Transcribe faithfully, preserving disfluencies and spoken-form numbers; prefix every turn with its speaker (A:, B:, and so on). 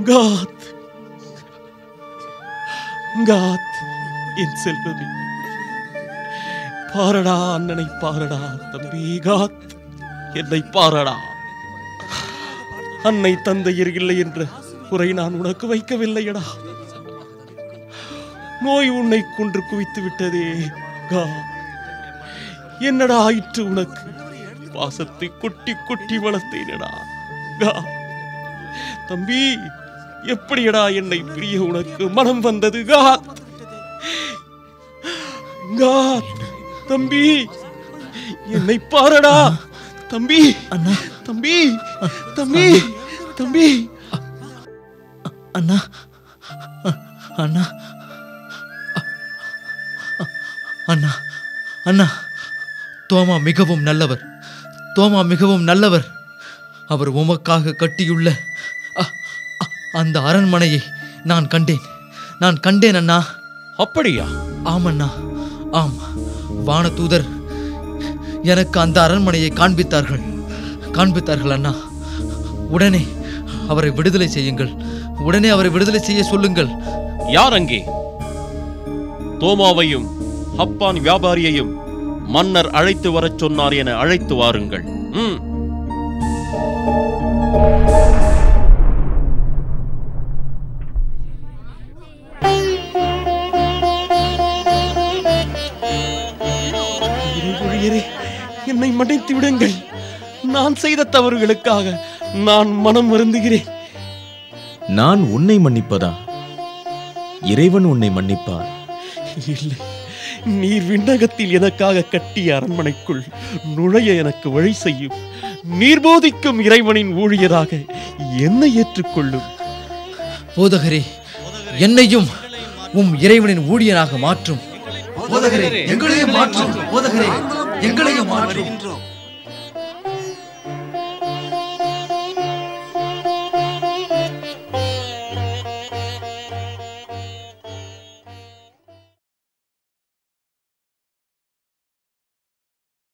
A: காத் காத் என் செல்வமே, பாரடா அண்ணனை பாரடா தம்பி. காத் என்னை பாரடா. அன்னை தந்தையர் இல்லை என்ற குறை நான் உனக்கு வைக்கவில்லையடா. நோய் உன்னை கொன்று குவித்து விட்டதே. கா என்னடா ஆயிற்று உனக்கு? பாசத்தை கொட்டி கொட்டி வளர்த்தேனடா. கா தம்பி, எப்படியடா என்னை பிரிய உனக்கு மனம் வந்தது? காத் காத் தம்பி, என்னை பாரடா தம்பி.
B: அண்ணா,
A: தம்பி தம்பி தம்பி.
B: அண்ணா அண்ணா அண்ணா அண்ணா தோமா மிகவும் நல்லவர். தோமா மிகவும் நல்லவர். அவர் உமக்காக கட்டியுள்ள அந்த அரண்மனையை நான் கண்டேன். நான் கண்டேன் அண்ணா.
A: அப்படியா?
B: ஆமண்ணா, ஆம். வானதூதர் எனக்கு அந்த அரண்மனையை காண்பித்தார்கள் காண்பித்தார்கள் அண்ணா. உடனே அவரை விடுதலை செய்யுங்கள். உடனே அவரை விடுதலை செய்ய சொல்லுங்கள்.
A: யார் அங்கே? தோமாவையும் ஹப்பான் வியாபாரியையும் மன்னர் அழைத்து வரச் சொன்னார் என அழைத்து வாருங்கள். ம் என்னை மன்னித்து விடுங்கள். நான் செய்த தவறுகளுக்காக நான் மனம் வருந்துகிறேன்.
C: நான் உன்னை மன்னிப்பதா? இறைவன் உன்னை மன்னிப்பார்.
A: இல்லை, நீர் விண்ணகத்தில் எனக்காக கட்டிய அரண்மனைக்குள் நுழைய எனக்கு வழி செய்யும். நீர் போதிக்கும் இறைவனின் ஊழியராக என்னை ஏற்றுக்கொள்ளும்.
B: போதகரே, என்னையும் உம் இறைவனின் ஊழியராக மாற்றும். போதகரே, எங்களையும் மாற்றும். போதகரே, எங்களையும் மாற்றும்.